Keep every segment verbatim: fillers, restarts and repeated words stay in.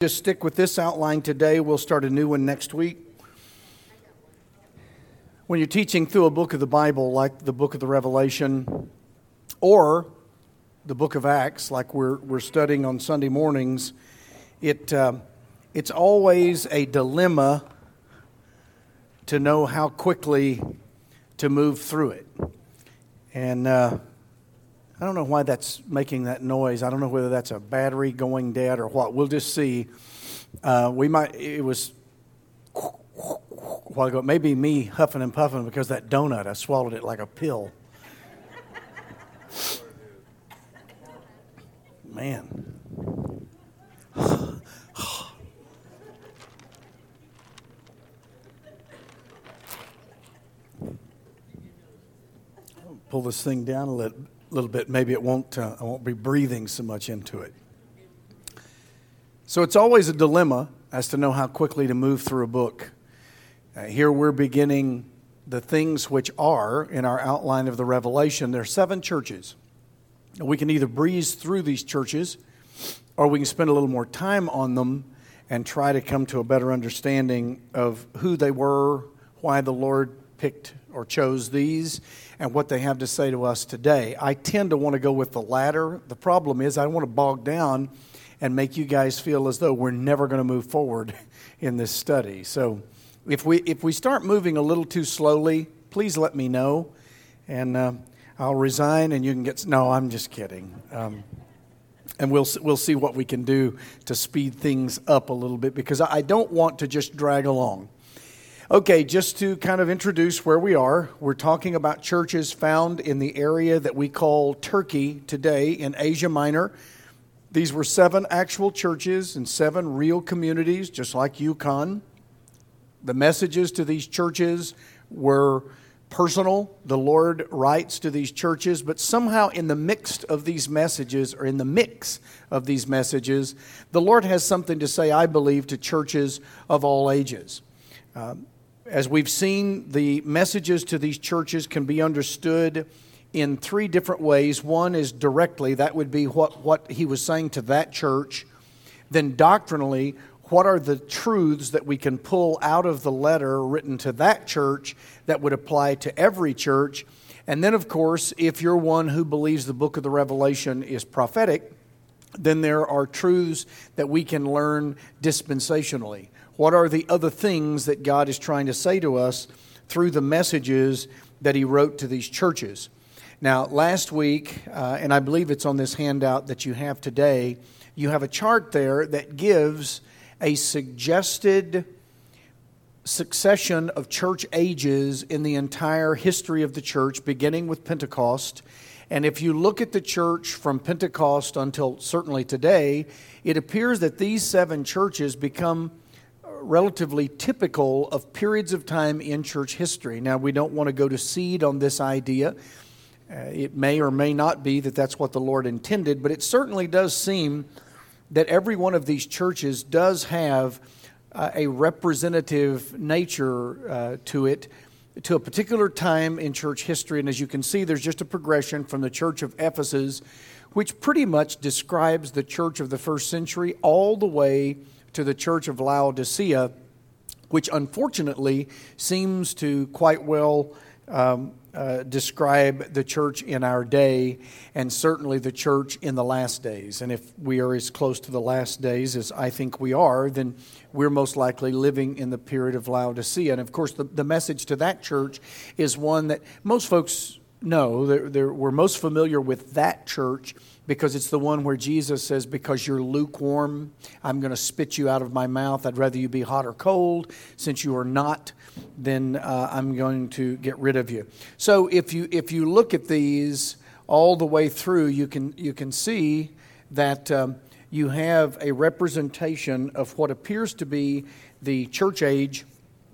Just stick with this outline today. We'll start a new one next week. When you're teaching through a book of the Bible, like the book of the Revelation, or the book of Acts, like we're we're studying on Sunday mornings, it uh, it's always a dilemma to know how quickly to move through it. And uh, I don't know why that's making that noise. I don't know whether that's a battery going dead or what. We'll just see. Uh, we might. It was a while ago. Maybe me huffing and puffing because that donut, I swallowed it like a pill. Man. Pull this thing down a little. little bit, maybe it won't, uh, I won't be breathing so much into it. So it's always a dilemma as to know how quickly to move through a book. Uh, here we're beginning the things which are in our outline of the Revelation. There are seven churches. We can either breeze through these churches or we can spend a little more time on them and try to come to a better understanding of who they were, why the Lord picked or chose these, and what they have to say to us today. I tend to want to go with the latter. The problem is I don't want to bog down and make you guys feel as though we're never going to move forward in this study. So if we if we start moving a little too slowly, please let me know, and uh, I'll resign and you can get... No, I'm just kidding. Um, and we'll we'll see what we can do to speed things up a little bit, because I don't want to just drag along. Okay, just to kind of introduce where we are, we're talking about churches found in the area that we call Turkey today in Asia Minor. These were seven actual churches and seven real communities, just like Yukon. The messages to these churches were personal. The Lord writes to these churches, but somehow in the mix of these messages, or in the mix of these messages, the Lord has something to say, I believe, to churches of all ages. Um, As we've seen, the messages to these churches can be understood in three different ways. One is directly, that would be what, what he was saying to that church. Then doctrinally, what are the truths that we can pull out of the letter written to that church that would apply to every church? And then, of course, if you're one who believes the book of the Revelation is prophetic, then there are truths that we can learn dispensationally. What are the other things that God is trying to say to us through the messages that He wrote to these churches? Now, last week, uh, and I believe it's on this handout that you have today, you have a chart there that gives a suggested succession of church ages in the entire history of the church, beginning with Pentecost. And if you look at the church from Pentecost until certainly today, it appears that these seven churches become relatively typical of periods of time in church history. Now, we don't want to go to seed on this idea. Uh, it may or may not be that that's what the Lord intended, but it certainly does seem that every one of these churches does have uh, a representative nature uh, to it, to a particular time in church history. And as you can see, there's just a progression from the church of Ephesus, which pretty much describes the church of the first century, all the way to the church of Laodicea, which unfortunately seems to quite well um, uh, describe the church in our day, and certainly the church in the last days. And if we are as close to the last days as I think we are, then we're most likely living in the period of Laodicea. And of course, the, the message to that church is one that most folks know. They're, they're, we're most familiar with that church because it's the one where Jesus says, because you're lukewarm, I'm going to spit you out of my mouth. I'd rather you be hot or cold. Since you are not, then uh, I'm going to get rid of you. So if you if you look at these all the way through, you can you can see that um, you have a representation of what appears to be the church age.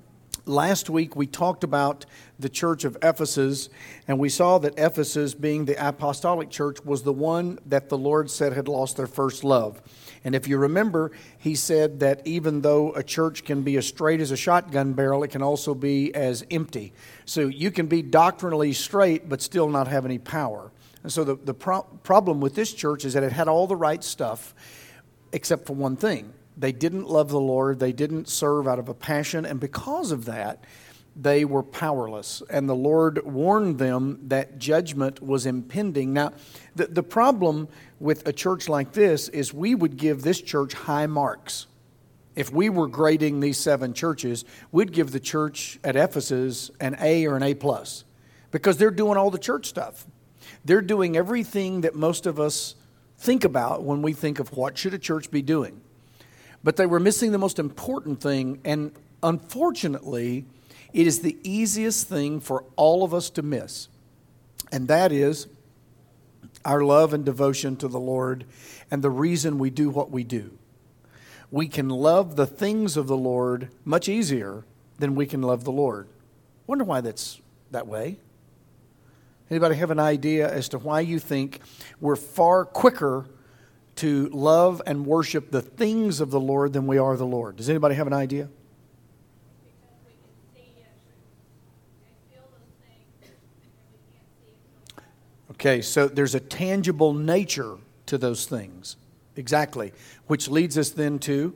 Last week we talked about the church of Ephesus, and we saw that Ephesus, being the apostolic church, was the one that the Lord said had lost their first love. And if you remember, He said that even though a church can be as straight as a shotgun barrel, it can also be as empty. So you can be doctrinally straight but still not have any power. And so the, the pro- problem with this church is that it had all the right stuff except for one thing. They didn't love the Lord. They didn't serve out of a passion. And because of that, they were powerless. And the Lord warned them that judgment was impending. Now, the, the problem with a church like this is we would give this church high marks. If we were grading these seven churches, we'd give the church at Ephesus an A or an A plus, because they're doing all the church stuff. They're doing everything that most of us think about when we think of what should a church be doing. But they were missing the most important thing, and unfortunately, it is the easiest thing for all of us to miss, and that is our love and devotion to the Lord and the reason we do what we do. We can love the things of the Lord much easier than we can love the Lord. Wonder why that's that way? Anybody have an idea as to why you think we're far quicker to love and worship the things of the Lord than we are the Lord? Does anybody have an idea? Because we can see it and feel those things, and we can't see it so much. Okay, so there's a tangible nature to those things. Exactly. Which leads us then to?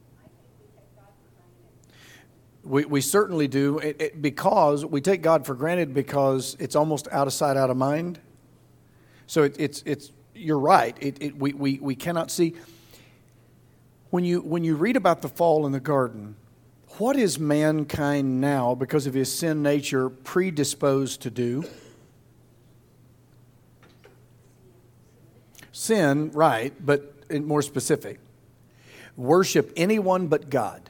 We we certainly do, it, it, because we take God for granted because it's almost out of sight, out of mind. So it, it's it's you're right. It, it we, we we cannot see. When you when you read about the fall in the garden, what is mankind now, because of his sin nature, predisposed to do? Sin, right, but more specific. Worship anyone but God,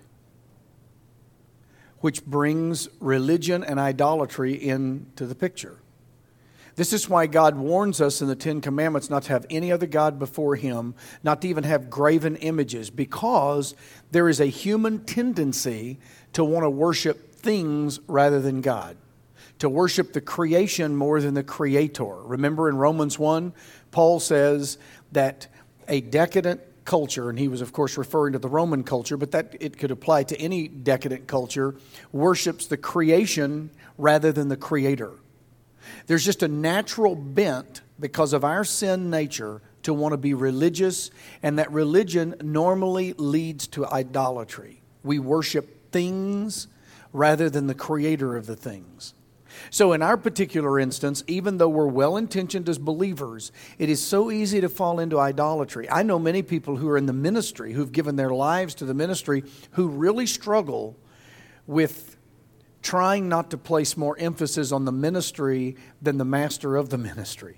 which brings religion and idolatry into the picture. This is why God warns us in the Ten Commandments not to have any other God before Him, not to even have graven images, because there is a human tendency to want to worship things rather than God, to worship the creation more than the Creator. Remember in Romans one, Paul says that a decadent culture, and he was of course referring to the Roman culture, but that it could apply to any decadent culture, worships the creation rather than the Creator. There's just a natural bent because of our sin nature to want to be religious, and that religion normally leads to idolatry. We worship things rather than the Creator of the things. So in our particular instance, even though we're well-intentioned as believers, it is so easy to fall into idolatry. I know many people who are in the ministry, who've given their lives to the ministry, who really struggle with trying not to place more emphasis on the ministry than the master of the ministry.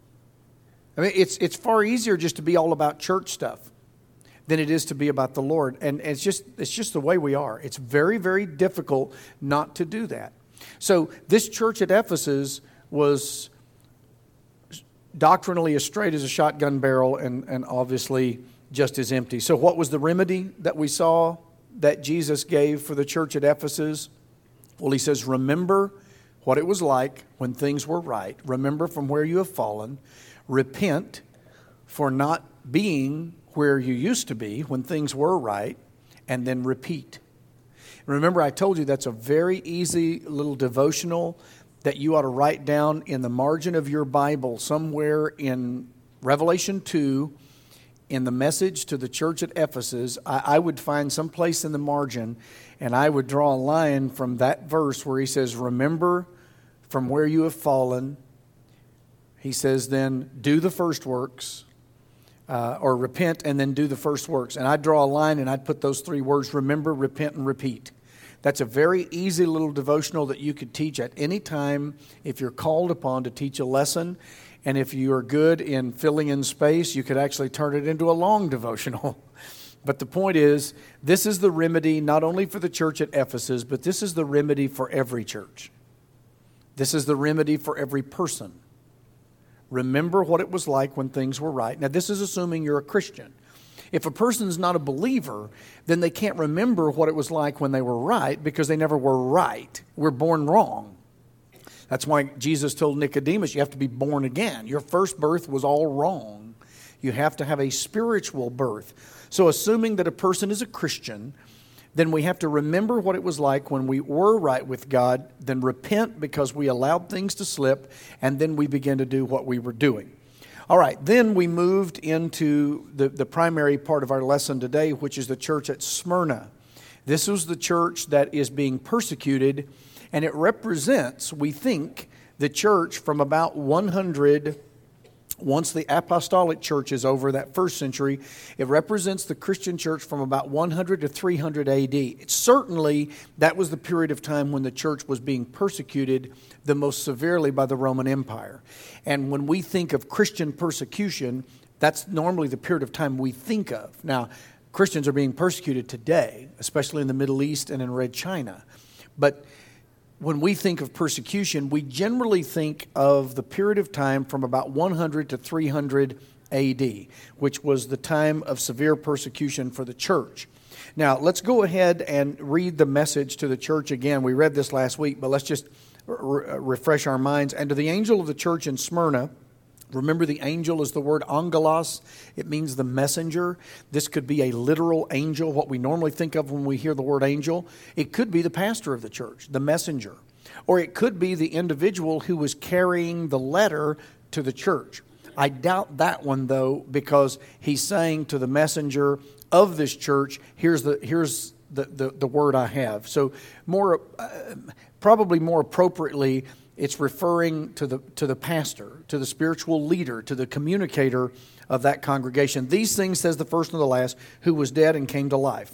I mean, it's it's far easier just to be all about church stuff than it is to be about the Lord. And it's just it's just the way we are. It's very, very difficult not to do that. So this church at Ephesus was doctrinally as straight as a shotgun barrel, and, and obviously just as empty. So what was the remedy that we saw that Jesus gave for the church at Ephesus? Well, he says, remember what it was like when things were right. Remember from where you have fallen. Repent for not being where you used to be when things were right. And then repeat. Remember, I told you that's a very easy little devotional that you ought to write down in the margin of your Bible somewhere in Revelation two, in the message to the church at Ephesus. I, I would find some place in the margin, and I would draw a line from that verse where he says, remember from where you have fallen. He says, then do the first works, uh, or repent and then do the first works. And I'd draw a line and I'd put those three words, remember, repent, and repeat. That's a very easy little devotional that you could teach at any time if you're called upon to teach a lesson. And if you are good in filling in space, you could actually turn it into a long devotional. But the point is, this is the remedy not only for the church at Ephesus, but this is the remedy for every church. This is the remedy for every person. Remember what it was like when things were right. Now, this is assuming you're a Christian. If a person's not a believer, then they can't remember what it was like when they were right because they never were right. We're born wrong. That's why Jesus told Nicodemus, you have to be born again. Your first birth was all wrong. You have to have a spiritual birth. So assuming that a person is a Christian, then we have to remember what it was like when we were right with God, then repent because we allowed things to slip, and then we begin to do what we were doing. All right, then we moved into the, the primary part of our lesson today, which is the church at Smyrna. This was the church that is being persecuted, and it represents, we think, the church from about one hundred. Once the apostolic church is over, that first century, it represents the Christian church from about one hundred to three hundred A D. It's certainly, that was the period of time when the church was being persecuted the most severely by the Roman Empire. And when we think of Christian persecution, that's normally the period of time we think of. Now, Christians are being persecuted today, especially in the Middle East and in Red China. But when we think of persecution, we generally think of the period of time from about one hundred to three hundred A D, which was the time of severe persecution for the church. Now, let's go ahead and read the message to the church again. We read this last week, but let's just re- refresh our minds. And to the angel of the church in Smyrna, remember, the angel is the word angelos. It means the messenger. This could be a literal angel, what we normally think of when we hear the word angel. It could be the pastor of the church, the messenger. Or it could be the individual who was carrying the letter to the church. I doubt that one, though, because he's saying to the messenger of this church, here's the here's the, the, the word I have. So more, uh, probably more appropriately, it's referring to the to the pastor, to the spiritual leader, to the communicator of that congregation. These things, says the first and the last, who was dead and came to life.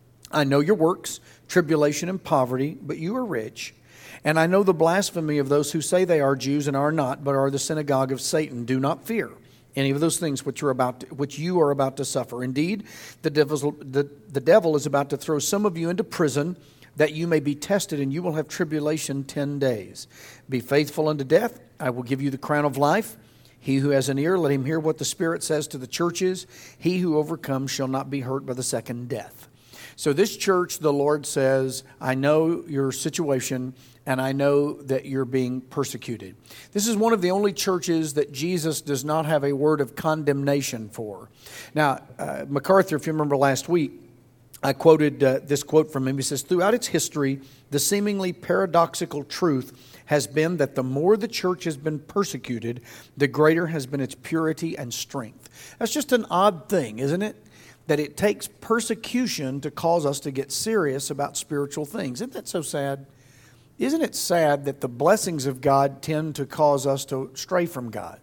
I know your works, tribulation and poverty, but you are rich. And I know the blasphemy of those who say they are Jews and are not, but are the synagogue of Satan. Do not fear any of those things which are about to, which you are about to suffer. Indeed, the devil's, the, the devil is about to throw some of you into prison, that you may be tested, and you will have tribulation ten days. Be faithful unto death. I will give you the crown of life. He who has an ear, let him hear what the Spirit says to the churches. He who overcomes shall not be hurt by the second death. So this church, the Lord says, I know your situation, and I know that you're being persecuted. This is one of the only churches that Jesus does not have a word of condemnation for. Now, uh, MacArthur, if you remember last week, I quoted uh, this quote from him. He says, throughout its history, the seemingly paradoxical truth has been that the more the church has been persecuted, the greater has been its purity and strength. That's just an odd thing, isn't it? That it takes persecution to cause us to get serious about spiritual things. Isn't that so sad? Isn't it sad that the blessings of God tend to cause us to stray from God?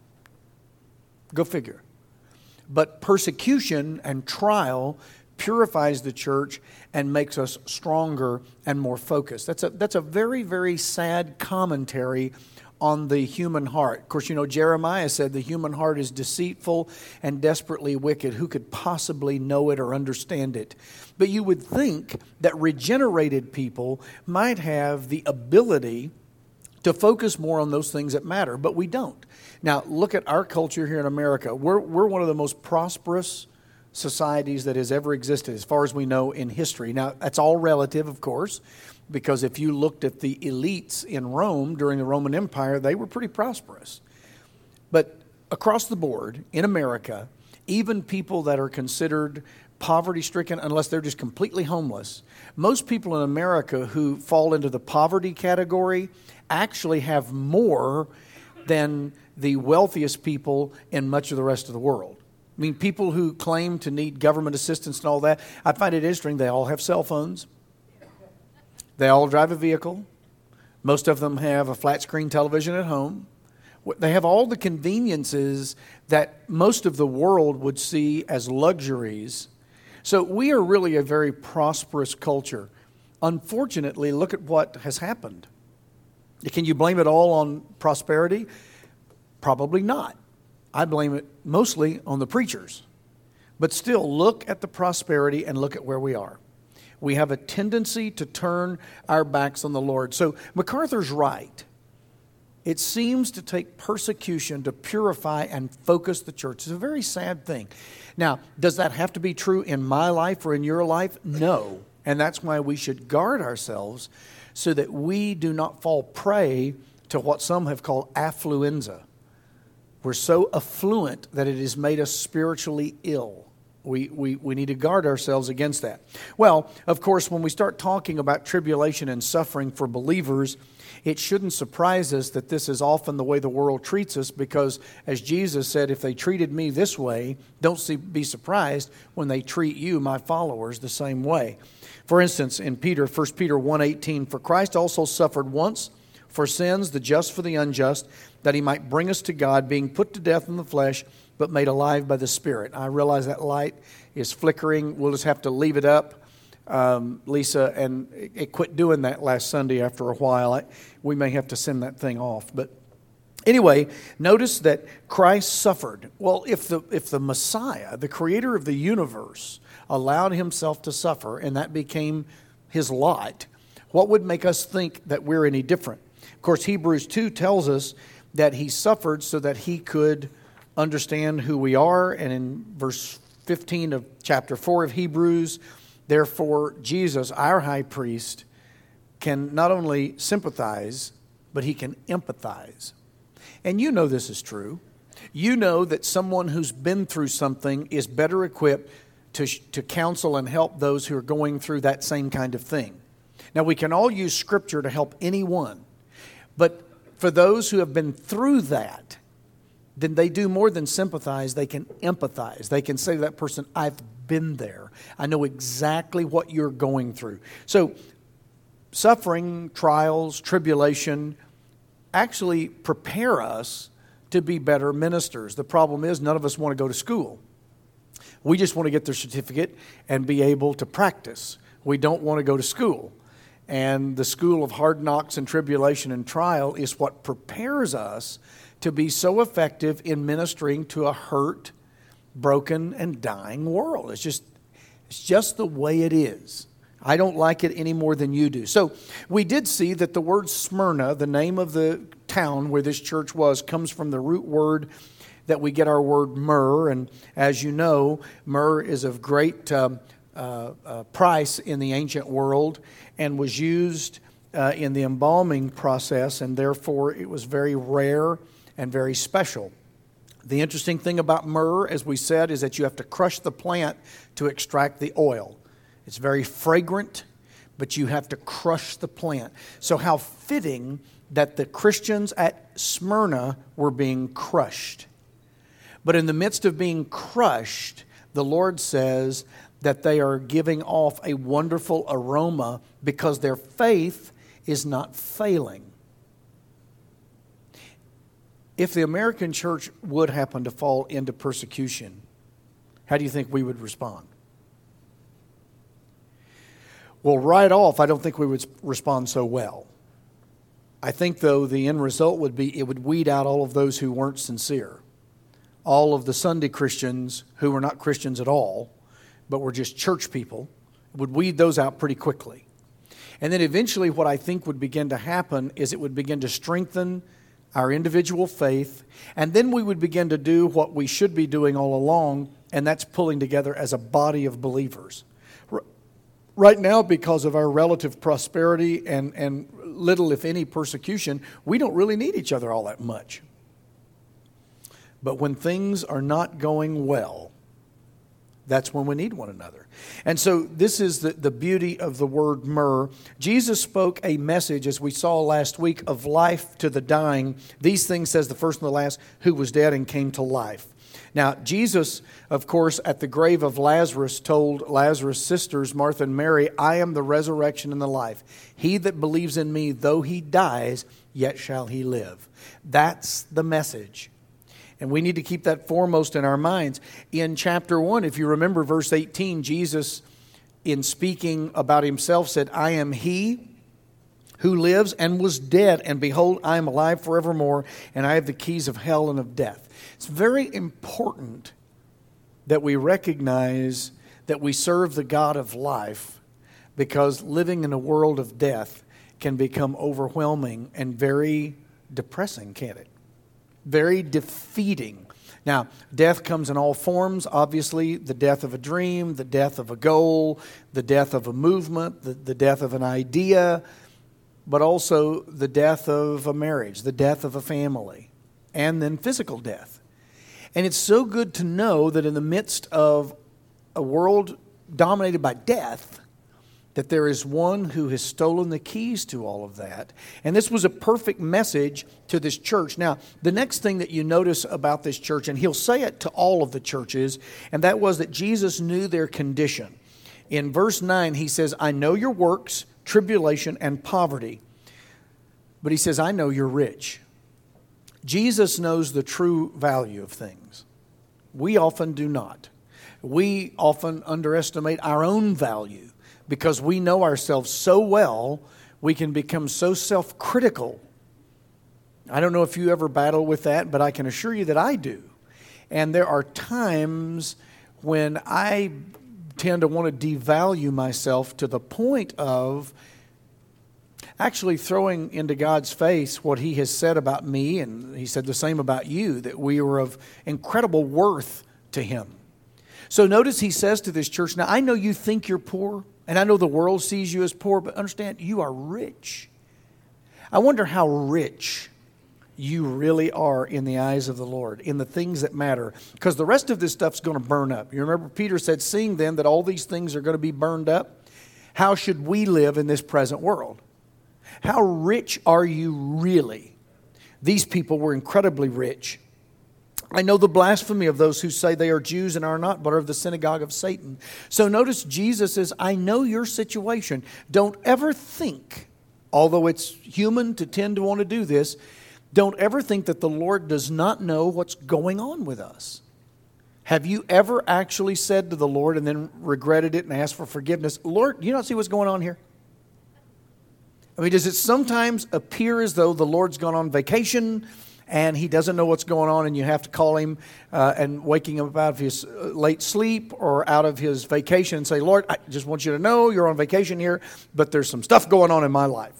Go figure. But persecution and trial purifies the church and makes us stronger and more focused. That's a that's a very, very sad commentary on the human heart. Of course, you know, Jeremiah said the human heart is deceitful and desperately wicked. Who could possibly know it or understand it? But you would think that regenerated people might have the ability to focus more on those things that matter, but we don't. Now, look at our culture here in America. We're we're one of the most prosperous societies that has ever existed, as far as we know, in history. Now, that's all relative, of course, because if you looked at the elites in Rome during the Roman Empire, they were pretty prosperous. But across the board, in America, even people that are considered poverty-stricken, unless they're just completely homeless, most people in America who fall into the poverty category actually have more than the wealthiest people in much of the rest of the world. I mean, people who claim to need government assistance and all that, I find it interesting. They all have cell phones. They all drive a vehicle. Most of them have a flat screen television at home. They have all the conveniences that most of the world would see as luxuries. So we are really a very prosperous culture. Unfortunately, look at what has happened. Can you blame it all on prosperity? Probably not. I blame it mostly on the preachers. But still, look at the prosperity and look at where we are. We have a tendency to turn our backs on the Lord. So MacArthur's right. It seems to take persecution to purify and focus the church. It's a very sad thing. Now, does that have to be true in my life or in your life? No. And that's why we should guard ourselves so that we do not fall prey to what some have called affluenza. We're so affluent that it has made us spiritually ill. We, we, we need to guard ourselves against that. Well, of course, when we start talking about tribulation and suffering for believers, it shouldn't surprise us that this is often the way the world treats us, because as Jesus said, if they treated me this way, don't see, be surprised when they treat you, my followers, the same way. For instance, in Peter, First Peter one eighteen, for Christ also suffered once for sins, the just for the unjust, that he might bring us to God, being put to death in the flesh, but made alive by the Spirit. I realize that light is flickering. We'll just have to leave it up. Um, Lisa, and it, it quit doing that last Sunday after a while. I, we may have to send that thing off. But anyway, notice that Christ suffered. Well, if the if the Messiah, the creator of the universe, allowed himself to suffer, and that became his lot, what would make us think that we're any different? Of course, Hebrews two tells us that he suffered so that he could understand who we are. And in verse fifteen of chapter four of Hebrews, therefore Jesus, our high priest, can not only sympathize, but he can empathize. And you know this is true. You know that someone who's been through something is better equipped to, to counsel and help those who are going through that same kind of thing. Now, we can all use Scripture to help anyone, but for those who have been through that, then they do more than sympathize, they can empathize. They can say to that person, I've been there. I know exactly what you're going through. So suffering, trials, tribulation actually prepare us to be better ministers. The problem is none of us want to go to school. We just want to get their certificate and be able to practice. We don't want to go to school. And the school of hard knocks and tribulation and trial is what prepares us to be so effective in ministering to a hurt, broken, and dying world. It's just, it's just the way it is. I don't like it any more than you do. So we did see that the word Smyrna, the name of the town where this church was, comes from the root word that we get our word myrrh. And as you know, myrrh is of great um, uh, uh, price in the ancient world and was used uh, in the embalming process, and therefore it was very rare and very special. The interesting thing about myrrh, as we said, is that you have to crush the plant to extract the oil. It's very fragrant, but you have to crush the plant. So how fitting that the Christians at Smyrna were being crushed. But in the midst of being crushed, the Lord says that they are giving off a wonderful aroma because their faith is not failing. If the American church would happen to fall into persecution, how do you think we would respond? Well, right off, I don't think we would respond so well. I think, though, the end result would be it would weed out all of those who weren't sincere. All of the Sunday Christians who were not Christians at all, but were just church people, would weed those out pretty quickly. And then eventually what I think would begin to happen is it would begin to strengthen our individual faith, and then we would begin to do what we should be doing all along, and that's pulling together as a body of believers. Right now, because of our relative prosperity and, and little, if any, persecution, we don't really need each other all that much. But when things are not going well, that's when we need one another. And so this is the, the beauty of the word myrrh. Jesus spoke a message, as we saw last week, of life to the dying. These things, says the first and the last, who was dead and came to life. Now, Jesus, of course, at the grave of Lazarus, told Lazarus' sisters, Martha and Mary, I am the resurrection and the life. He that believes in me, though he dies, yet shall he live. That's the message. And we need to keep that foremost in our minds. In chapter one, if you remember verse eighteen, Jesus, in speaking about himself, said, I am he who lives and was dead, and behold, I am alive forevermore, and I have the keys of hell and of death. It's very important that we recognize that we serve the God of life, because living in a world of death can become overwhelming and very depressing, can't it? Very defeating. Now, death comes in all forms. Obviously, the death of a dream, the death of a goal, the death of a movement, the, the death of an idea, but also the death of a marriage, the death of a family, and then physical death. And it's so good to know that in the midst of a world dominated by death, that there is one who has stolen the keys to all of that. And this was a perfect message to this church. Now, the next thing that you notice about this church, and he'll say it to all of the churches, and that was that Jesus knew their condition. In verse nine, he says, I know your works, tribulation, and poverty. But he says, I know you're rich. Jesus knows the true value of things. We often do not. We often underestimate our own value. Because we know ourselves so well, we can become so self-critical. I don't know if you ever battle with that, but I can assure you that I do. And there are times when I tend to want to devalue myself to the point of actually throwing into God's face what He has said about me, and He said the same about you, that we are of incredible worth to Him. So notice He says to this church, now I know you think you're poor, and I know the world sees you as poor, but understand, you are rich. I wonder how rich you really are in the eyes of the Lord, in the things that matter. Because the rest of this stuff's going to burn up. You remember Peter said, seeing then that all these things are going to be burned up, how should we live in this present world? How rich are you really? These people were incredibly rich. I know the blasphemy of those who say they are Jews and are not, but are of the synagogue of Satan. So notice Jesus says, I know your situation. Don't ever think, although it's human to tend to want to do this, don't ever think that the Lord does not know what's going on with us. Have you ever actually said to the Lord and then regretted it and asked for forgiveness, Lord, do you not see what's going on here? I mean, does it sometimes appear as though the Lord's gone on vacation and He doesn't know what's going on, and you have to call Him uh, and waking him up out of his late sleep or out of his vacation and say, Lord, I just want you to know you're on vacation here, but there's some stuff going on in my life.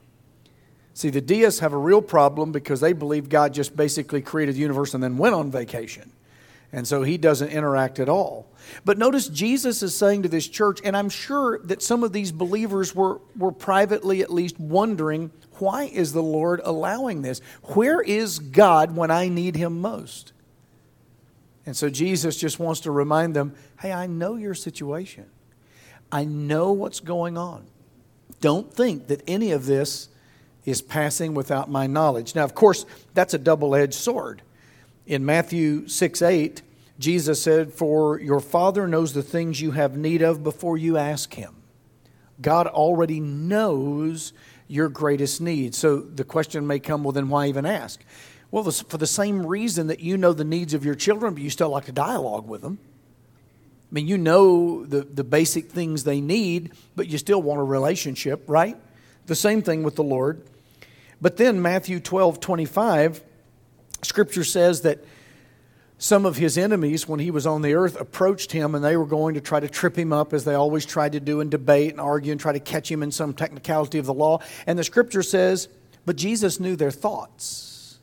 See, the deists have a real problem because they believe God just basically created the universe and then went on vacation. And so He doesn't interact at all. But notice Jesus is saying to this church, and I'm sure that some of these believers were, were privately at least wondering, why is the Lord allowing this? Where is God when I need Him most? And so Jesus just wants to remind them, hey, I know your situation. I know what's going on. Don't think that any of this is passing without my knowledge. Now, of course, that's a double-edged sword. In Matthew six eight, Jesus said, for your Father knows the things you have need of before you ask Him. God already knows your greatest need. So the question may come, well, then why even ask? Well, for the same reason that you know the needs of your children, but you still like to dialogue with them. I mean, you know the, the basic things they need, but you still want a relationship, right? The same thing with the Lord. But then Matthew twelve twenty-five, Scripture says that some of His enemies, when He was on the earth, approached Him and they were going to try to trip Him up, as they always tried to do in debate and argue and try to catch Him in some technicality of the law. And the Scripture says, but Jesus knew their thoughts.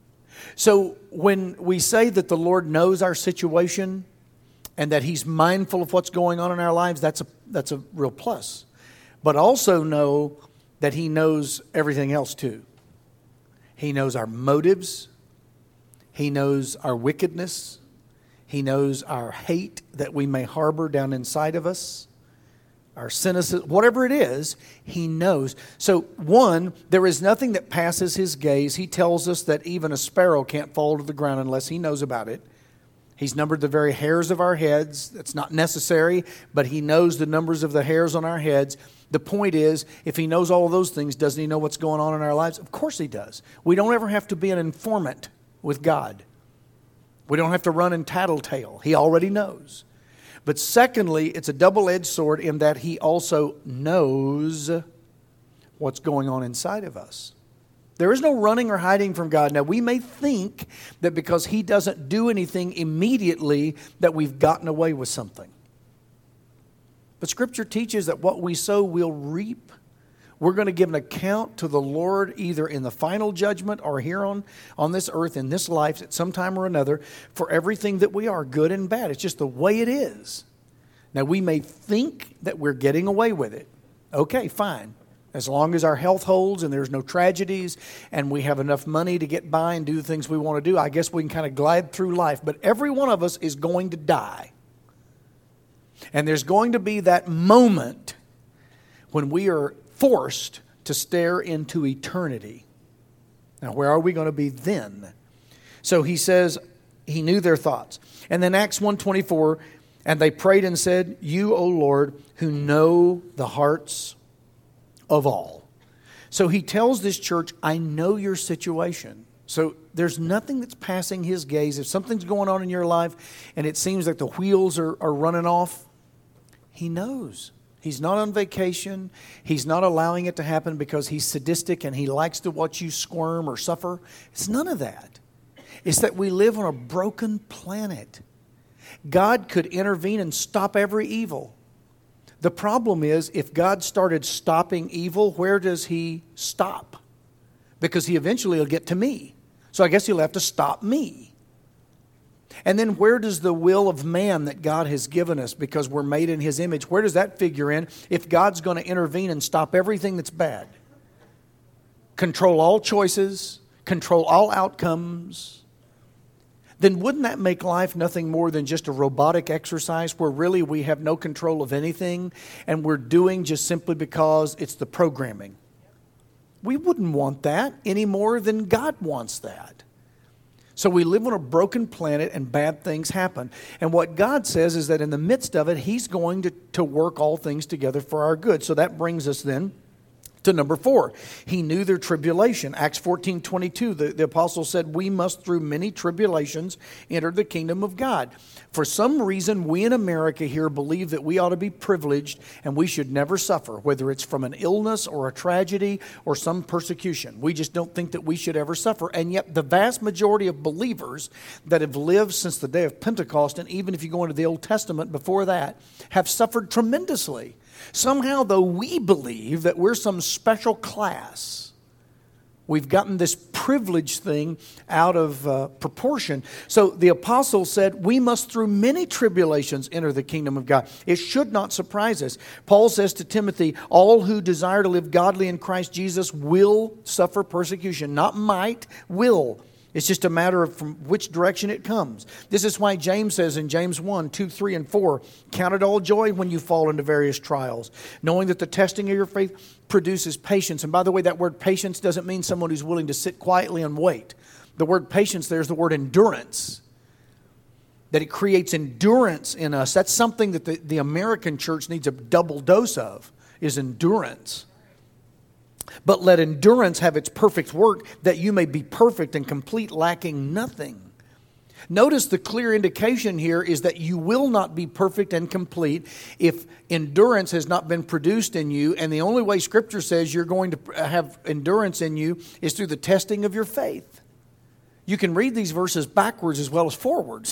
So when we say that the Lord knows our situation and that He's mindful of what's going on in our lives, that's a, that's a real plus. But also know that He knows everything else too. He knows our motives. He knows our wickedness. He knows our hate that we may harbor down inside of us. Our cynicism, whatever it is, He knows. So one, there is nothing that passes His gaze. He tells us that even a sparrow can't fall to the ground unless He knows about it. He's numbered the very hairs of our heads. That's not necessary, but He knows the numbers of the hairs on our heads. The point is, if He knows all of those things, doesn't He know what's going on in our lives? Of course He does. We don't ever have to be an informant with God. We don't have to run and tattletale. He already knows. But secondly, it's a double-edged sword in that He also knows what's going on inside of us. There is no running or hiding from God. Now, we may think that because He doesn't do anything immediately that we've gotten away with something. But Scripture teaches that what we sow we'll reap. We're going to give an account to the Lord either in the final judgment or here on, on this earth, in this life, at some time or another, for everything that we are, good and bad. It's just the way it is. Now, we may think that we're getting away with it. Okay, fine. As long as our health holds and there's no tragedies and we have enough money to get by and do the things we want to do, I guess we can kind of glide through life. But every one of us is going to die. And there's going to be that moment when we are forced to stare into eternity. Now, where are we going to be then? So he says he knew their thoughts. And then Acts one twenty-four, and they prayed and said, "You, O Lord, who know the hearts of all." So he tells this church, I know your situation. So there's nothing that's passing his gaze. If something's going on in your life and it seems like the wheels are, are running off, he knows. He's not on vacation. He's not allowing it to happen because he's sadistic and he likes to watch you squirm or suffer. It's none of that. It's that we live on a broken planet. God could intervene and stop every evil. The problem is, if God started stopping evil, where does he stop? Because he eventually will get to me. So I guess he'll have to stop me. And then where does the will of man that God has given us, because we're made in his image, where does that figure in if God's going to intervene and stop everything that's bad? Control all choices, control all outcomes. Then wouldn't that make life nothing more than just a robotic exercise where really we have no control of anything and we're doing just simply because it's the programming? We wouldn't want that any more than God wants that. So we live on a broken planet and bad things happen. And what God says is that in the midst of it, he's going to, to work all things together for our good. So that brings us then to number four. He knew their tribulation. Acts fourteen twenty-two, the, the apostle said, we must through many tribulations enter the kingdom of God. For some reason, we in America here believe that we ought to be privileged and we should never suffer, whether it's from an illness or a tragedy or some persecution. We just don't think that we should ever suffer. And yet the vast majority of believers that have lived since the day of Pentecost, and even if you go into the Old Testament before that, have suffered tremendously. Somehow, though, we believe that we're some special class. We've gotten this privilege thing out of uh, proportion. So the apostle said, we must through many tribulations enter the kingdom of God. It should not surprise us. Paul says to Timothy, all who desire to live godly in Christ Jesus will suffer persecution. Not might, will. It's just a matter of from which direction it comes. This is why James says in James one, two, three, and four, count it all joy when you fall into various trials, knowing that the testing of your faith produces patience. And by the way, that word patience doesn't mean someone who's willing to sit quietly and wait. The word patience there is the word endurance. That it creates endurance in us. That's something that the, the American church needs a double dose of, is endurance. But let endurance have its perfect work, that you may be perfect and complete, lacking nothing. Notice the clear indication here is that you will not be perfect and complete if endurance has not been produced in you. And the only way Scripture says you're going to have endurance in you is through the testing of your faith. You can read these verses backwards as well as forwards.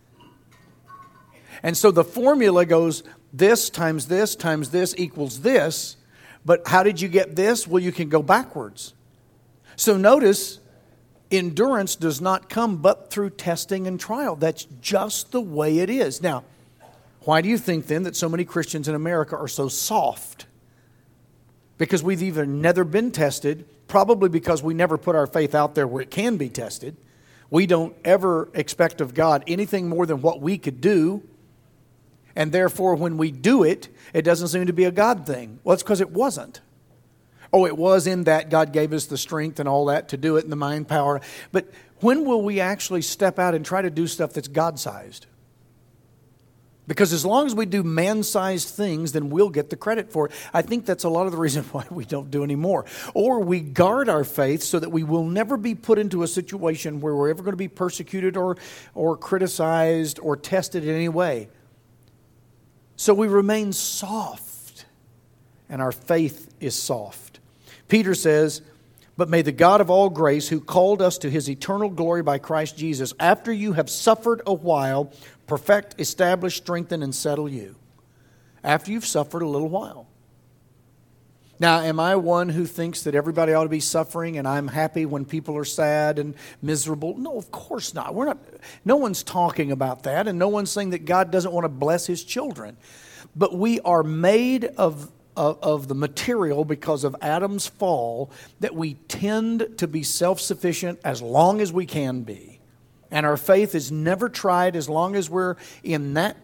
And so the formula goes this times this times this equals this. But how did you get this? Well, you can go backwards. So notice, endurance does not come but through testing and trial. That's just the way it is. Now, why do you think then that so many Christians in America are so soft? Because we've either never been tested, probably because we never put our faith out there where it can be tested. We don't ever expect of God anything more than what we could do. And therefore, when we do it, it doesn't seem to be a God thing. Well, it's because it wasn't. Oh, it was in that God gave us the strength and all that to do it and the mind power. But when will we actually step out and try to do stuff that's God-sized? Because as long as we do man-sized things, then we'll get the credit for it. I think that's a lot of the reason why we don't do anymore. Or we guard our faith so that we will never be put into a situation where we're ever going to be persecuted or, or criticized or tested in any way. So we remain soft, and our faith is soft. Peter says, but may the God of all grace, who called us to his eternal glory by Christ Jesus, after you have suffered a while, perfect, establish, strengthen, and settle you. After you've suffered a little while. Now, am I one who thinks that everybody ought to be suffering and I'm happy when people are sad and miserable? No, of course not. We're not. No one's talking about that, and no one's saying that God doesn't want to bless his children. But we are made of, of, of the material because of Adam's fall that we tend to be self-sufficient as long as we can be. And our faith is never tried as long as we're in that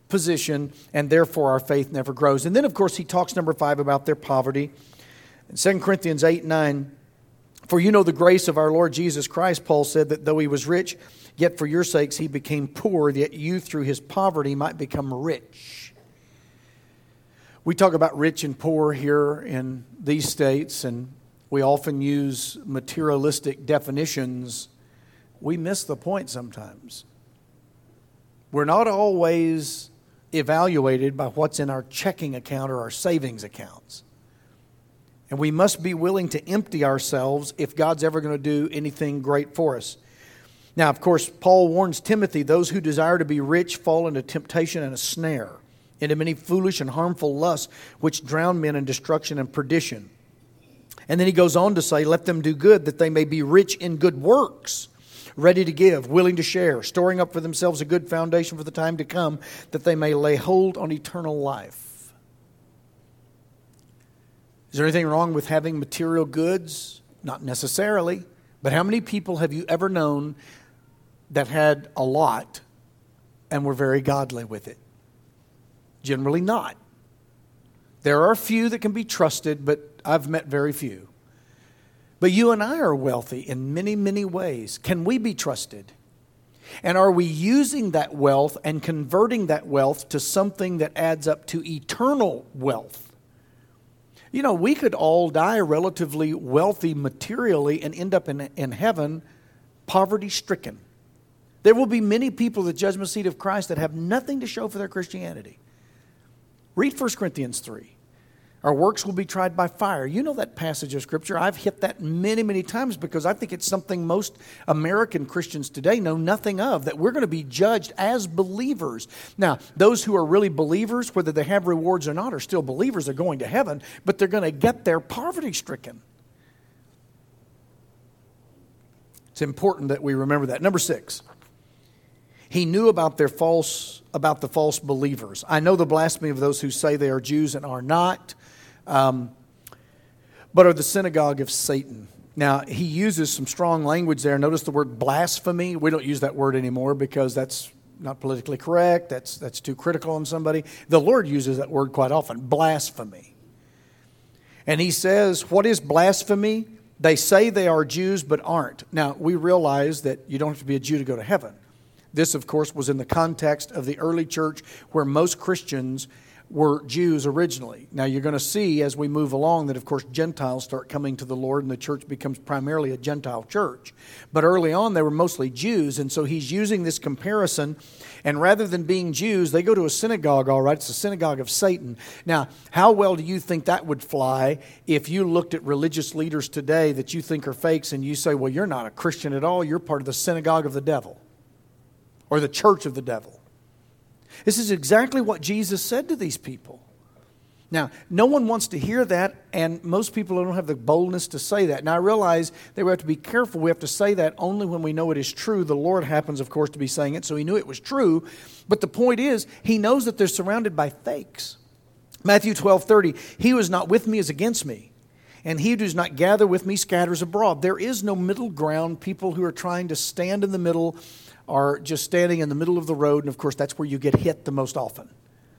position, and therefore our faith never grows. And then, of course, he talks, number five, about their poverty. In Second Corinthians eight, nine, for you know the grace of our Lord Jesus Christ, Paul said, that though he was rich, yet for your sakes he became poor, that you through his poverty might become rich. We talk about rich and poor here in these states, and we often use materialistic definitions. We miss the point sometimes. We're not always evaluated by what's in our checking account or our savings accounts. And we must be willing to empty ourselves if God's ever going to do anything great for us. Now, of course, Paul warns Timothy, those who desire to be rich fall into temptation and a snare, into many foolish and harmful lusts, which drown men in destruction and perdition. And then he goes on to say, let them do good, that they may be rich in good works, ready to give, willing to share, storing up for themselves a good foundation for the time to come, that they may lay hold on eternal life. Is there anything wrong with having material goods? Not necessarily. But how many people have you ever known that had a lot and were very godly with it? Generally not. There are a few that can be trusted, but I've met very few. But you and I are wealthy in many, many ways. Can we be trusted? And are we using that wealth and converting that wealth to something that adds up to eternal wealth? You know, we could all die relatively wealthy materially and end up in, in heaven poverty-stricken. There will be many people at the judgment seat of Christ that have nothing to show for their Christianity. Read First Corinthians three. Our works will be tried by fire. You know that passage of Scripture. I've hit that many, many times because I think it's something most American Christians today know nothing of, that we're going to be judged as believers. Now, those who are really believers, whether they have rewards or not, are still believers. They're going to heaven, but they're going to get there poverty-stricken. It's important that we remember that. Number six. He knew about their false, about the false believers. I know the blasphemy of those who say they are Jews and are not, um, but are the synagogue of Satan. Now, he uses some strong language there. Notice the word blasphemy. We don't use that word anymore because that's not politically correct. That's, that's too critical on somebody. The Lord uses that word quite often, blasphemy. And he says, what is blasphemy? They say they are Jews but aren't. Now, we realize that you don't have to be a Jew to go to heaven. This, of course, was in the context of the early church where most Christians were Jews originally. Now, you're going to see as we move along that, of course, Gentiles start coming to the Lord and the church becomes primarily a Gentile church. But early on, they were mostly Jews, and so he's using this comparison. And rather than being Jews, they go to a synagogue, all right? It's a synagogue of Satan. Now, how well do you think that would fly if you looked at religious leaders today that you think are fakes and you say, well, you're not a Christian at all, you're part of the synagogue of the devil or the church of the devil? This is exactly what Jesus said to these people. Now, no one wants to hear that, and most people don't have the boldness to say that. Now, I realize that we have to be careful. We have to say that only when we know it is true. The Lord happens, of course, to be saying it, so he knew it was true. But the point is, he knows that they're surrounded by fakes. Matthew twelve thirty, he who is not with me is against me, and he who does not gather with me scatters abroad. There is no middle ground. People who are trying to stand in the middle are just standing in the middle of the road, and of course that's where you get hit the most often.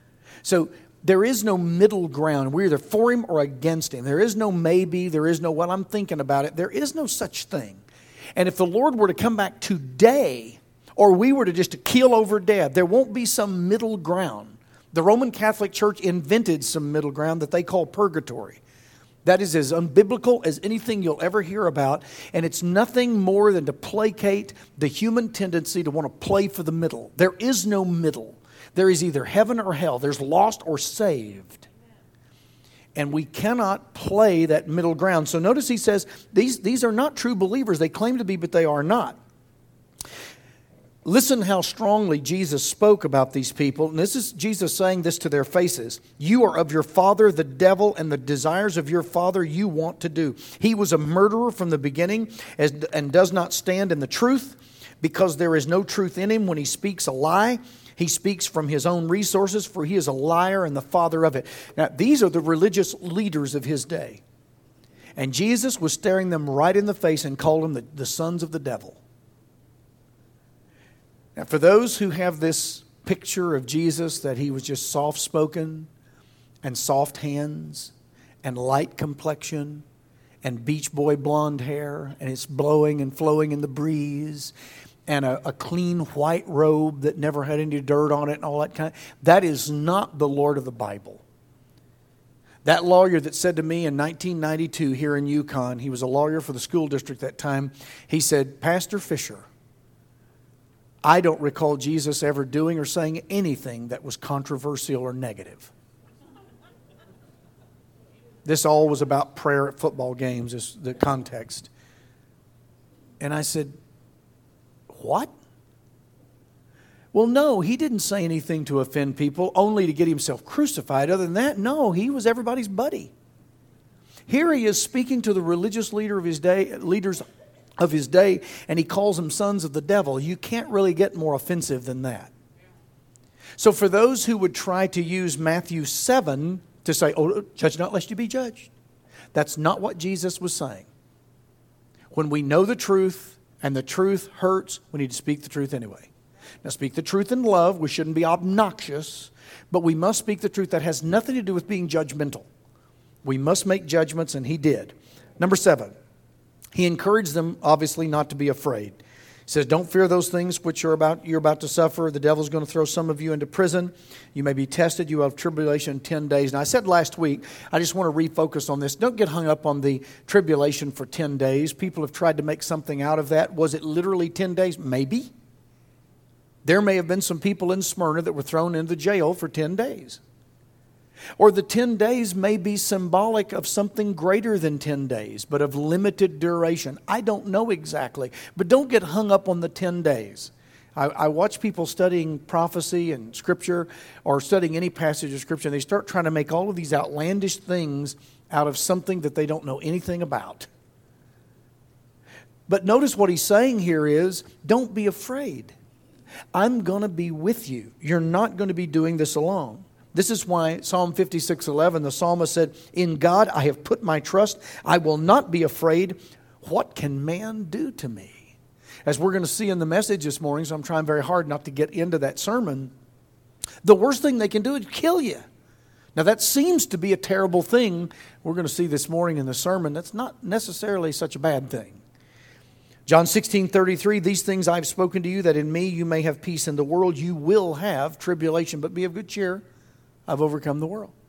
So there is no middle ground. We're either for him or against him. There is no maybe, there is no well, I'm thinking about it. There is no such thing. And if the Lord were to come back today, or we were to just keel over dead, there won't be some middle ground. The Roman Catholic Church invented some middle ground that they call purgatory. That is as unbiblical as anything you'll ever hear about, and it's nothing more than to placate the human tendency to want to play for the middle. There is no middle. There is either heaven or hell. There's lost or saved. And we cannot play that middle ground. So notice he says, these, these are not true believers. They claim to be, but they are not. Listen how strongly Jesus spoke about these people. And this is Jesus saying this to their faces. You are of your father, the devil, and the desires of your father you want to do. He was a murderer from the beginning and does not stand in the truth because there is no truth in him. When he speaks a lie, he speaks from his own resources, for he is a liar and the father of it. Now, these are the religious leaders of his day. And Jesus was staring them right in the face and called them the, the sons of the devil. Now, for those who have this picture of Jesus that he was just soft-spoken and soft hands and light complexion and Beach Boy blonde hair, and it's blowing and flowing in the breeze, and a, a clean white robe that never had any dirt on it and all that kind of, that is not the Lord of the Bible. That lawyer that said to me in nineteen ninety-two here in Yukon, he was a lawyer for the school district that time, he said, Pastor Fisher, I don't recall Jesus ever doing or saying anything that was controversial or negative. This all was about prayer at football games, is the context. And I said, what? Well, no, he didn't say anything to offend people, only to get himself crucified. Other than that, no, he was everybody's buddy. Here he is speaking to the religious leader of his day, leaders of his day, and he calls them sons of the devil. You can't really get more offensive than that. So for those who would try to use Matthew seven to say, oh, judge not lest you be judged, that's not what Jesus was saying. When we know the truth and the truth hurts, we need to speak the truth anyway. Now, speak the truth in love. We shouldn't be obnoxious, but we must speak the truth. That has nothing to do with being judgmental. We must make judgments, and he did. Number seven, he encouraged them, obviously, not to be afraid. He says, don't fear those things which you're about, you're about to suffer. The devil's going to throw some of you into prison. You may be tested. You will have tribulation in ten days. And I said last week, I just want to refocus on this. Don't get hung up on the tribulation for ten days. People have tried to make something out of that. Was it literally ten days? Maybe. There may have been some people in Smyrna that were thrown into jail for ten days. Or the ten days may be symbolic of something greater than ten days, but of limited duration. I don't know exactly, but don't get hung up on the ten days. I, I watch people studying prophecy and Scripture, or studying any passage of Scripture, and they start trying to make all of these outlandish things out of something that they don't know anything about. But notice what he's saying here is, don't be afraid. I'm going to be with you. You're not going to be doing this alone. This is why Psalm fifty-six eleven, the psalmist said, in God I have put my trust. I will not be afraid. What can man do to me? As we're going to see in the message this morning, so I'm trying very hard not to get into that sermon, the worst thing they can do is kill you. Now that seems to be a terrible thing. We're going to see this morning in the sermon. That's not necessarily such a bad thing. John sixteen thirty-three, these things I've spoken to you, that in me you may have peace. In the world you will have tribulation, but be of good cheer. I've overcome the world.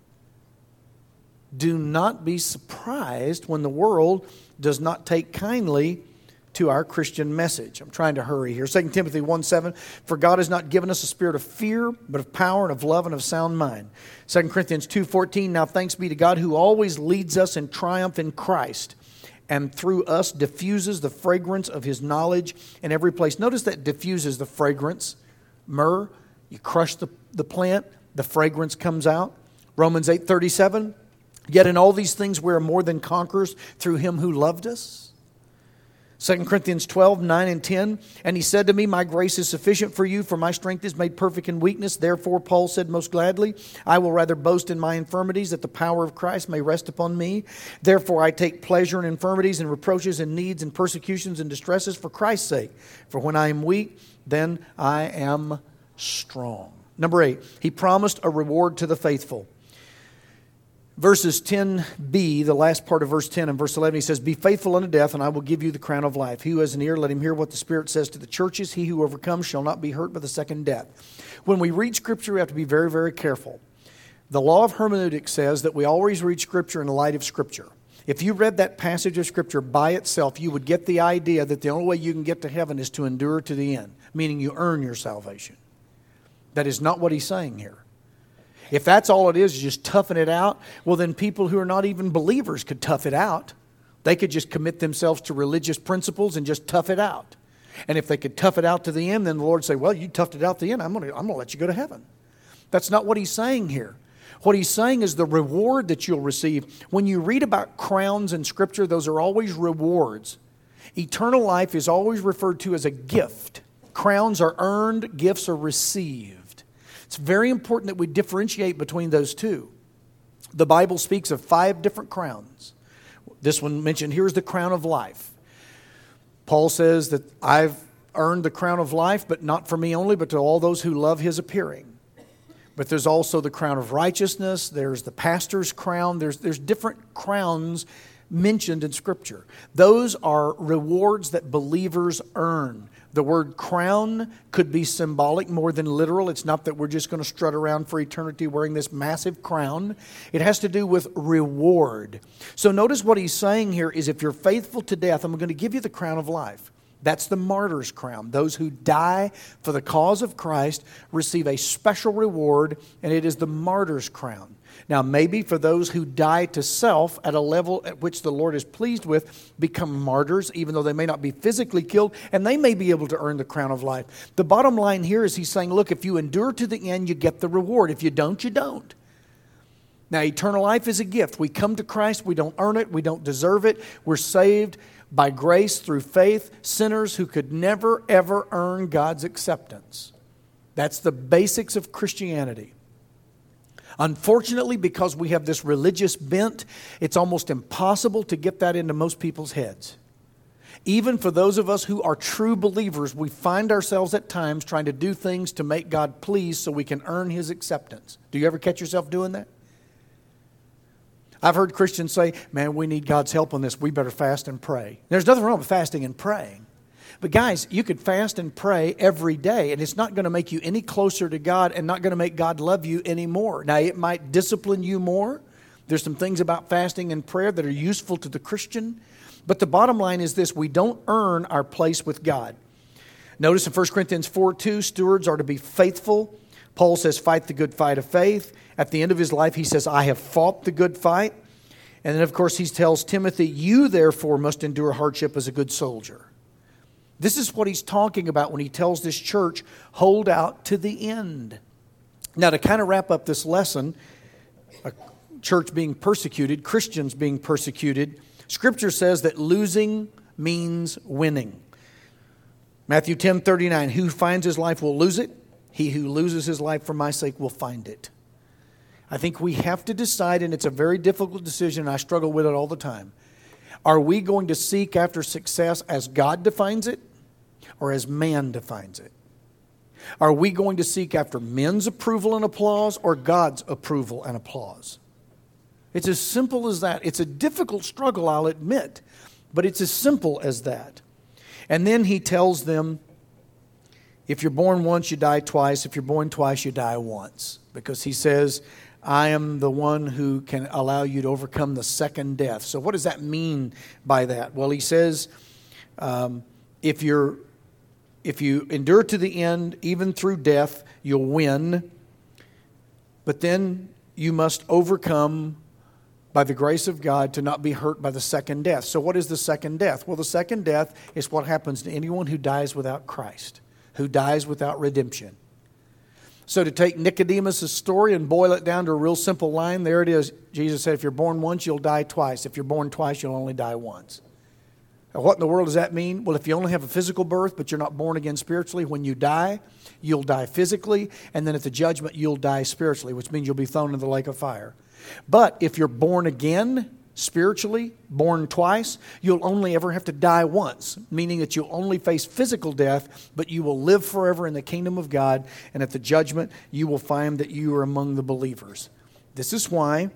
Do not be surprised when the world does not take kindly to our Christian message. I'm trying to hurry here. Second Timothy one seven, for God has not given us a spirit of fear, but of power and of love and of sound mind. Second Corinthians two fourteen, now thanks be to God who always leads us in triumph in Christ, and through us diffuses the fragrance of his knowledge in every place. Notice that diffuses the fragrance. Myrrh, you crush the, the plant, the fragrance comes out. Romans eight thirty-seven, yet in all these things we are more than conquerors through him who loved us. Second Corinthians twelve, nine and ten, and he said to me, my grace is sufficient for you, for my strength is made perfect in weakness. Therefore, Paul said most gladly, I will rather boast in my infirmities, that the power of Christ may rest upon me. Therefore, I take pleasure in infirmities and reproaches and needs and persecutions and distresses for Christ's sake. For when I am weak, then I am strong. Number eight, he promised a reward to the faithful. Verses ten b, the last part of verse ten and verse eleven, he says, be faithful unto death, and I will give you the crown of life. He who has an ear, let him hear what the Spirit says to the churches. He who overcomes shall not be hurt by the second death. When we read Scripture, we have to be very, very careful. The law of hermeneutics says that we always read Scripture in the light of Scripture. If you read that passage of Scripture by itself, you would get the idea that the only way you can get to heaven is to endure to the end, meaning you earn your salvation. That is not what he's saying here. If that's all it is, is just toughing it out, well then people who are not even believers could tough it out. They could just commit themselves to religious principles and just tough it out. And if they could tough it out to the end, then the Lord would say, well, you toughed it out to the end, I'm going to, I'm going to let you go to heaven. That's not what he's saying here. What he's saying is the reward that you'll receive. When you read about crowns in Scripture, those are always rewards. Eternal life is always referred to as a gift. Crowns are earned, gifts are received. It's very important that we differentiate between those two. The Bible speaks of five different crowns. This one mentioned here is the crown of life. Paul says that I've earned the crown of life, but not for me only, but to all those who love his appearing. But there's also the crown of righteousness. There's the pastor's crown. There's, there's different crowns mentioned in Scripture. Those are rewards that believers earn. The word crown could be symbolic more than literal. It's not that we're just going to strut around for eternity wearing this massive crown. It has to do with reward. So notice what he's saying here is if you're faithful to death, I'm going to give you the crown of life. That's the martyr's crown. Those who die for the cause of Christ receive a special reward, and it is the martyr's crown. Now, maybe for those who die to self at a level at which the Lord is pleased with, become martyrs, even though they may not be physically killed, and they may be able to earn the crown of life. The bottom line here is he's saying, look, if you endure to the end, you get the reward. If you don't, you don't. Now, eternal life is a gift. We come to Christ. We don't earn it. We don't deserve it. We're saved by grace through faith, sinners who could never, ever earn God's acceptance. That's the basics of Christianity. Unfortunately, because we have this religious bent, it's almost impossible to get that into most people's heads. Even for those of us who are true believers, we find ourselves at times trying to do things to make God pleased so we can earn his acceptance. Do you ever catch yourself doing that? I've heard Christians say, man, we need God's help on this. We better fast and pray. There's nothing wrong with fasting and praying. But guys, you could fast and pray every day, and it's not going to make you any closer to God and not going to make God love you anymore. Now, it might discipline you more. There's some things about fasting and prayer that are useful to the Christian. But the bottom line is this: we don't earn our place with God. Notice in First Corinthians four two, stewards are to be faithful. Paul says, fight the good fight of faith. At the end of his life, he says, I have fought the good fight. And then, of course, he tells Timothy, you therefore must endure hardship as a good soldier. This is what he's talking about when he tells this church, hold out to the end. Now, to kind of wrap up this lesson, a church being persecuted, Christians being persecuted, Scripture says that losing means winning. Matthew ten thirty-nine, who finds his life will lose it. He who loses his life for my sake will find it. I think we have to decide, and it's a very difficult decision, and I struggle with it all the time. Are we going to seek after success as God defines it or as man defines it? Are we going to seek after men's approval and applause or God's approval and applause? It's as simple as that. It's a difficult struggle, I'll admit, but it's as simple as that. And then he tells them, if you're born once, you die twice. If you're born twice, you die once. Because he says, I am the one who can allow you to overcome the second death. So what does that mean by that? Well, he says, um, if you're, if you endure to the end, even through death, you'll win. But then you must overcome by the grace of God to not be hurt by the second death. So what is the second death? Well, the second death is what happens to anyone who dies without Christ, who dies without redemption. So to take Nicodemus' story and boil it down to a real simple line, there it is. Jesus said, if you're born once, you'll die twice. If you're born twice, you'll only die once. Now, what in the world does that mean? Well, if you only have a physical birth, but you're not born again spiritually, when you die, you'll die physically, and then at the judgment, you'll die spiritually, which means you'll be thrown into the lake of fire. But if you're born again, spiritually, born twice, you'll only ever have to die once, meaning that you'll only face physical death, but you will live forever in the kingdom of God, and at the judgment, you will find that you are among the believers. This is why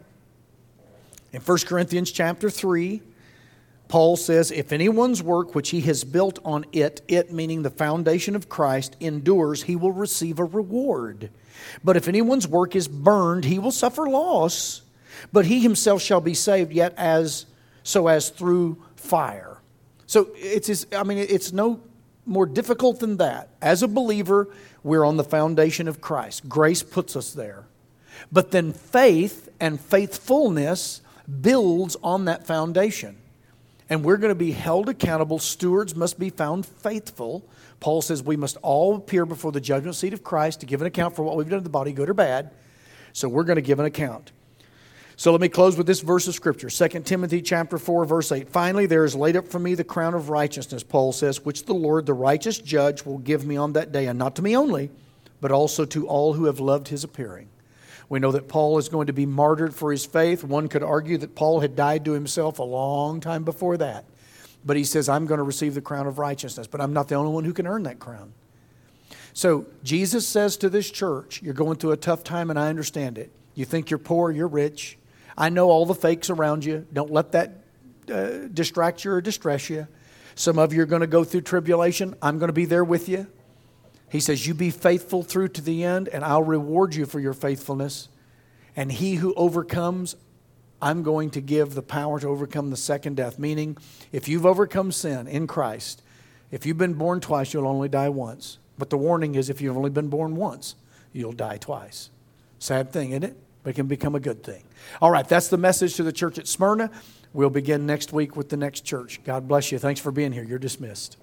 in First Corinthians chapter three, Paul says, if anyone's work which he has built on it, it meaning the foundation of Christ, endures, he will receive a reward. But if anyone's work is burned, he will suffer loss, but he himself shall be saved, yet as so as through fire. So it's, I mean, it's no more difficult than that. As a believer, we're on the foundation of Christ. Grace puts us there. But then faith and faithfulness builds on that foundation. And we're going to be held accountable. Stewards must be found faithful. Paul says we must all appear before the judgment seat of Christ to give an account for what we've done to the body, good or bad. So we're going to give an account. So let me close with this verse of Scripture. Second Timothy chapter four, verse eight. Finally, there is laid up for me the crown of righteousness, Paul says, which the Lord, the righteous judge, will give me on that day, and not to me only, but also to all who have loved his appearing. We know that Paul is going to be martyred for his faith. One could argue that Paul had died to himself a long time before that. But he says, I'm going to receive the crown of righteousness. But I'm not the only one who can earn that crown. So Jesus says to this church, you're going through a tough time and I understand it. You think you're poor, you're rich. I know all the fakes around you. Don't let that uh, distract you or distress you. Some of you are going to go through tribulation. I'm going to be there with you. He says, you be faithful through to the end and I'll reward you for your faithfulness. And he who overcomes, I'm going to give the power to overcome the second death. Meaning, if you've overcome sin in Christ, if you've been born twice, you'll only die once. But the warning is, if you've only been born once, you'll die twice. Sad thing, isn't it? But it can become a good thing. All right, that's the message to the church at Smyrna. We'll begin next week with the next church. God bless you. Thanks for being here. You're dismissed.